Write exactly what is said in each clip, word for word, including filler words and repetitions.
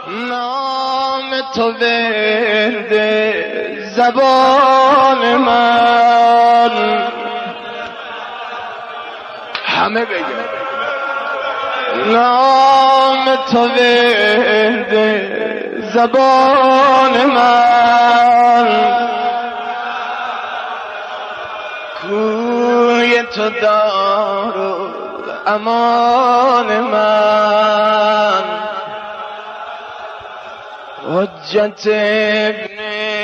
نام تو ورد زبان من، همه بگن نام تو ورد زبان من، کوی تو دار و امان من، حجت ابن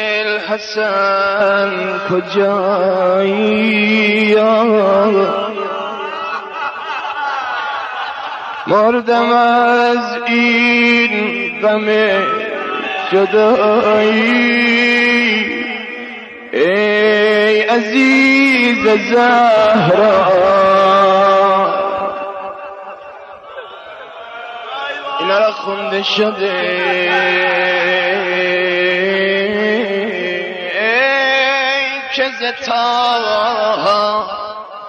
الحسن کجایی؟ مردم از این غم جدایی، ای عزیز زهرا. اینا را خونده شده ای که زتا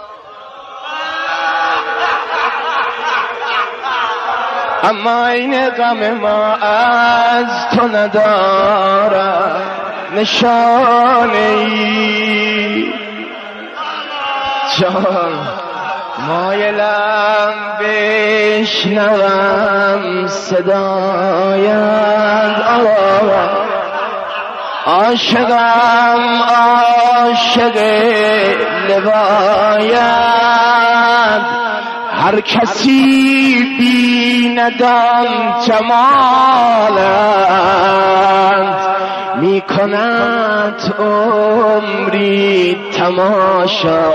اما این غم ما از تو ندارد نشانه ای، چون مایلم بشنوم صدایت، عاشقم عاشق لوایت، هر کسی بیندان جمالت، می کند عمری تماشا.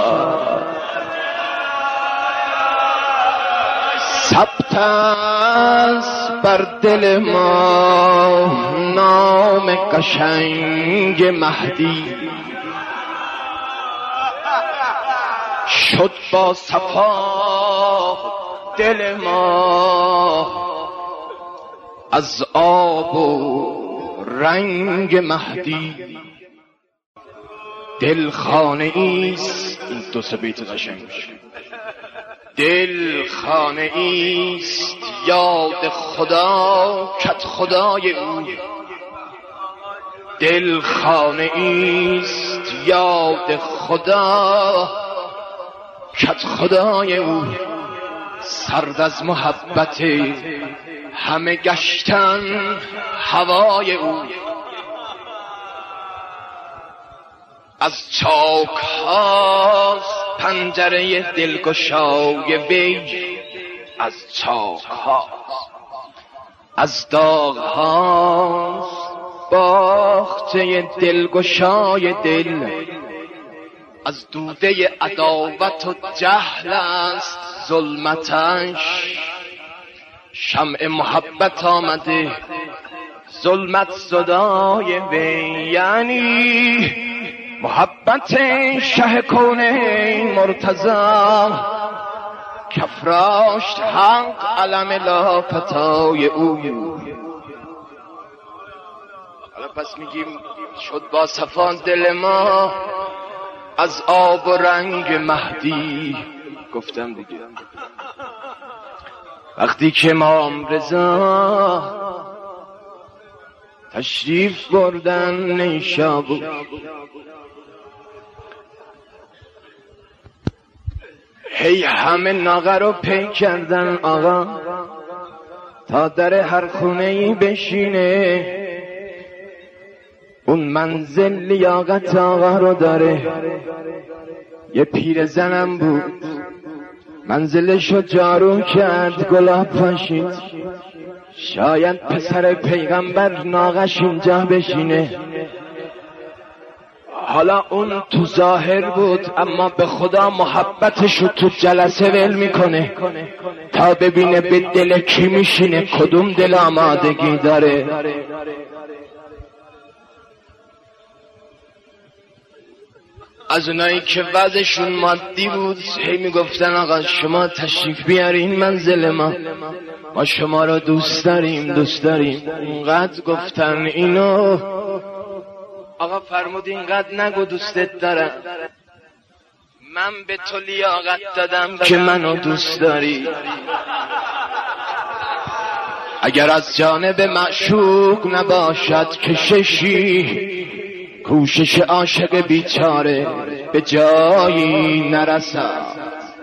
ثبت است بر دل ما نام قشنگ مهدی، شد با صفا دل ما از آب و رنگ مهدی. دل خانه ایست، این دو سه بیت قشنگ میشه، دل خانه ایست یاد خدا کت خدای او، دل خانه ایست یاد خدا کت خدای او. سرد از محبت همه گشتن هوای او، از چاک هاست پنجره دلگشای وی، از چاک هاست، از داغ هاست باخته دلگشای دل، از دوده عداوت و جهل است ظلمتش، شمع محبت آمده ظلمت زدای وی، یعنی محبت شه کونین مرتضی، کفراشت حق علم لافتای او. حالا پس میگیم شد با صفان دل ما از آب و رنگ مهدی. گفتم دیگه وقتی که امام رضا تشریف بردن نیشابور، هی همه ناقه رو پی کردن آقا تا در هر خونه ای بشینه، اون منزل لیاقت آقا رو داره. یه پیر زنم بود منزلشو جارو کرد، گلاب پاشید، شاید پسر پیغمبر ناقش اینجا بشینه. حالا اون تو ظاهر بود اما به خدا محبتشو تو جلسه ول میکنه تا ببینه به دل کی میشینه، کدوم دل آمادگی داره. از اونایی که وضعشون مادی بود هی میگفتن آقا شما تشریف بیارین منزل ما، ما شما را دوست داریم دوست داریم. اونقدر گفتن اینو آقا فرمود اینقدر نگو دوستت دارم، من به تو لیاقت دادم که منو دوست داری. اگر از جانب معشوق نباشد کششی، کوشش عاشق بیچاره به جایی نرسد.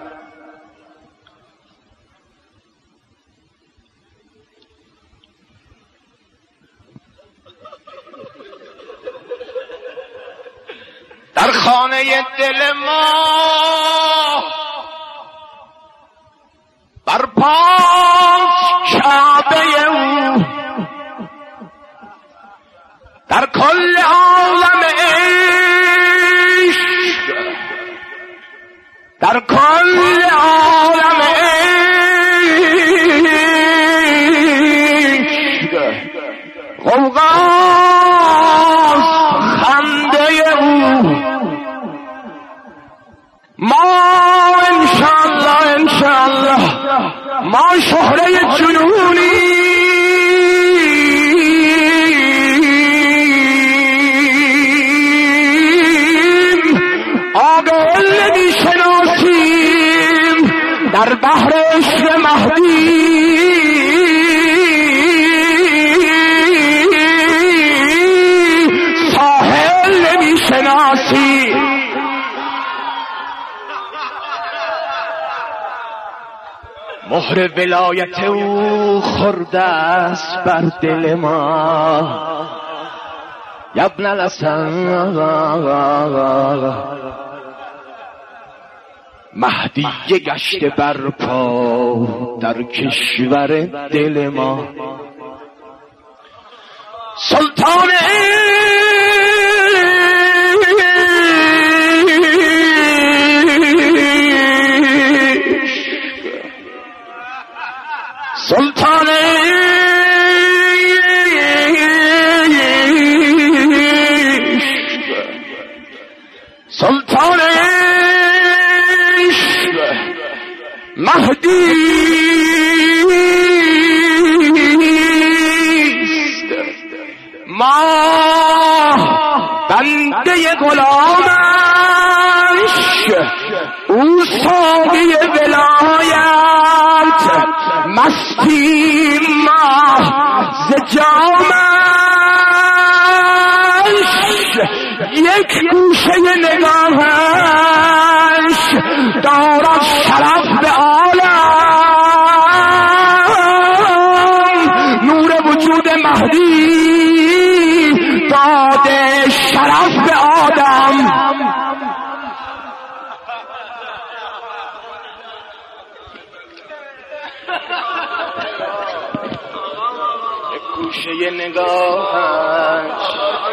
در خانه دل ما برپاست کعبه او، در کل عالم عشق، در کل عالم عشق غوغاست خنده او. ما انشاءالله انشاءالله ما شهره جنونیم، آقل نمیشناسیم در بحر عشق مهدی. ساحل نمیشناسیم. مهر ولایت او خورده است بر دل ما. یبن الحسن مهدی گشته برپا در کشور دل ما. سلطان سلطان سلطان مهدی ما بنده غلامش، او ساقی ولایت، مستی ما ز جامش، یک گوشه نگاهش دارد شرف به عالم. نور وجود مهدی داده شرف به آدم. گوشه نگاهش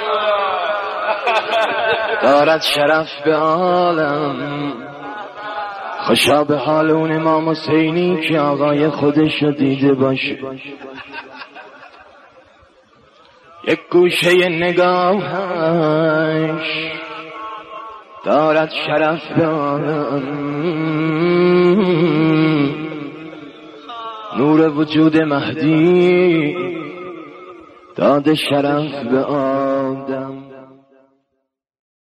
دارد شرف به عالم. خوشا به حال اون امام حسینی که آقای خودشو دیده باشه. یک گوشه نگاهش دارد شرف به عالم. نور وجود مهدی داده شرف به آدم.